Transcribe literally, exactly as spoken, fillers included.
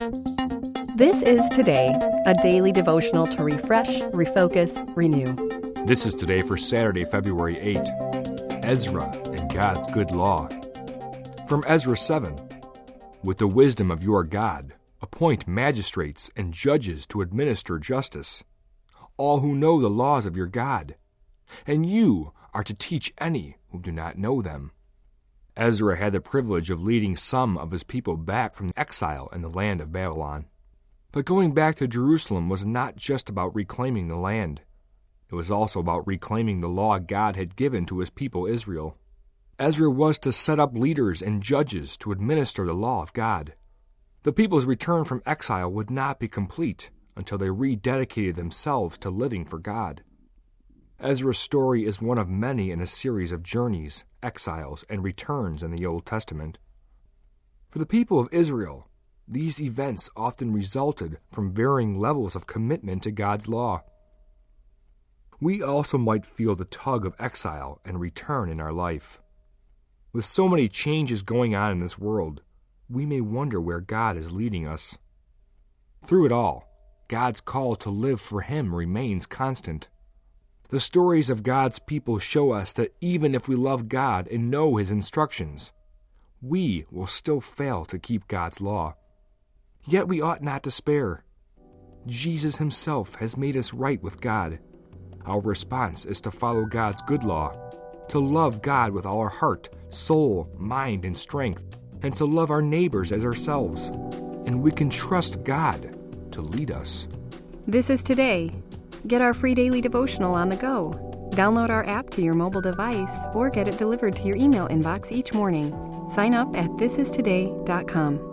This is Today, a daily devotional to refresh, refocus, renew. This is Today for Saturday, February eighth. Ezra and God's Good Law. From Ezra seven. With the wisdom of your God, appoint magistrates and judges to administer justice, all who know the laws of your God, and you are to teach any who do not know them. Ezra had the privilege of leading some of his people back from exile in the land of Babylon. But going back to Jerusalem was not just about reclaiming the land. It was also about reclaiming the law God had given to his people Israel. Ezra was to set up leaders and judges to administer the law of God. The people's return from exile would not be complete until they rededicated themselves to living for God. Ezra's story is one of many in a series of journeys, exiles, and returns in the Old Testament. For the people of Israel, these events often resulted from varying levels of commitment to God's law. We also might feel the tug of exile and return in our life. With so many changes going on in this world, we may wonder where God is leading us. Through it all, God's call to live for Him remains constant. The stories of God's people show us that even if we love God and know His instructions, we will still fail to keep God's law. Yet we ought not despair. Jesus Himself has made us right with God. Our response is to follow God's good law, to love God with all our heart, soul, mind, and strength, and to love our neighbors as ourselves. And we can trust God to lead us. This is Today. Get our free daily devotional on the go. Download our app to your mobile device or get it delivered to your email inbox each morning. Sign up at this is today dot com.